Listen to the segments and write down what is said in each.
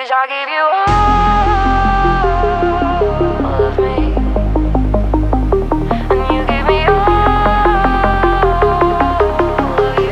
'Cause I gave you all of me, and you gave me all of you.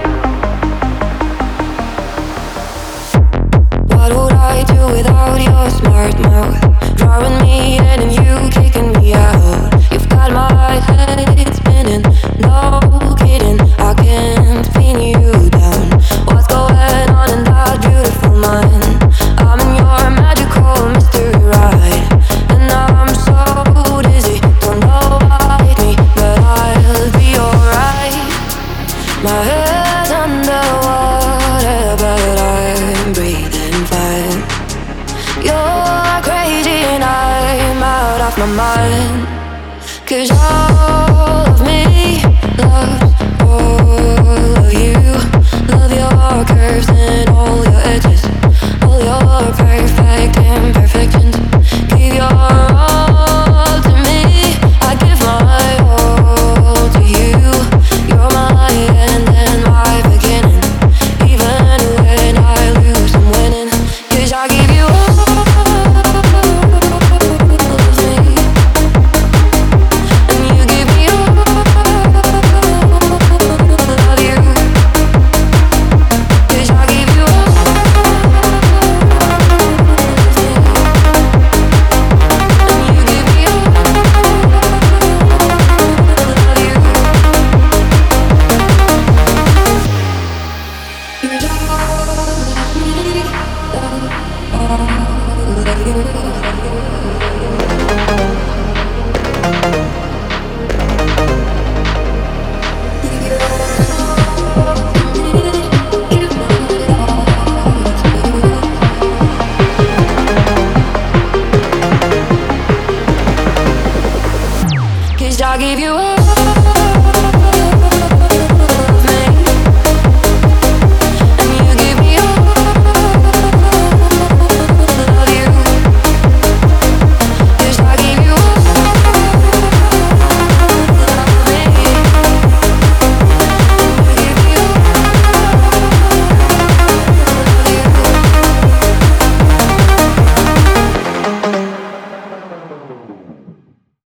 What would I do without your smart mouth? Drawing me in and you kicking me out. You've got my head spinning, no kidding, I can't pin you down. What's going on in that beautiful mind? I'm in your magical mystery ride, and I'm so dizzy, don't know what hit me, but I'll be alright. My head's underwater, but I'm breathing fine. You're crazy and I'm out of my mind. 'Cause all of me loves all of you. Love your curves and all your edges, all your perfect imperfections. Give your all to me, I give my all to you. You're my end and my beginning. Even when I lose, I'm winning. 'Cause I give you all of me, and you give me all of you. 'Cause I give you all of me, and you give me all of you. 'Cause all of me, all of you.